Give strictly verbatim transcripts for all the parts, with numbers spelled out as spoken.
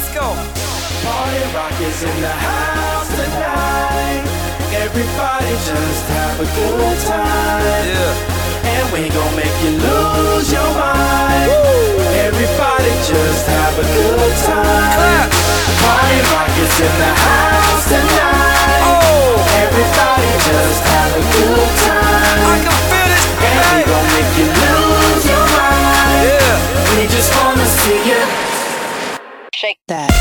go. Party rock is in the house tonight. Everybody just have a good time. Yeah. And we gon' make you lose your mind. Woo. Everybody just have a good time. Clap. Party rock is in the house tonight. Oh. Everybody just have a good time. I can feel this, and we baby. gon' make you lose your mind. Yeah. We just wanna see you shake that.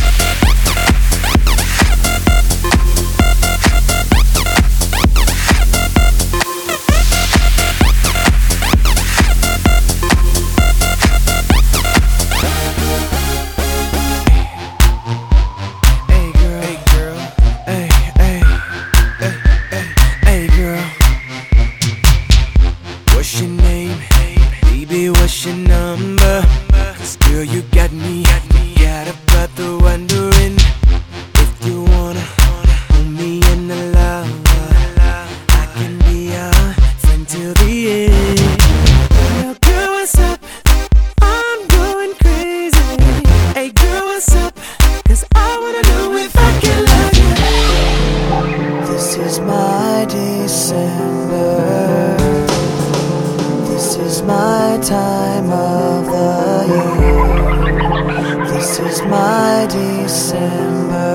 What's your name? Baby, what's your number? Cause girl, you got me, got a brother wondering if you wanna hold me in the love. I can be your friend till the end. Girl, girl, what's up? I'm going crazy. Hey girl, what's up? Cause I wanna know if I can love you. This is my December. This is my time of the year. This is my December.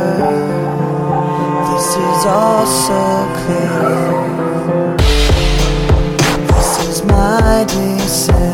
This is all so clear. This is my December.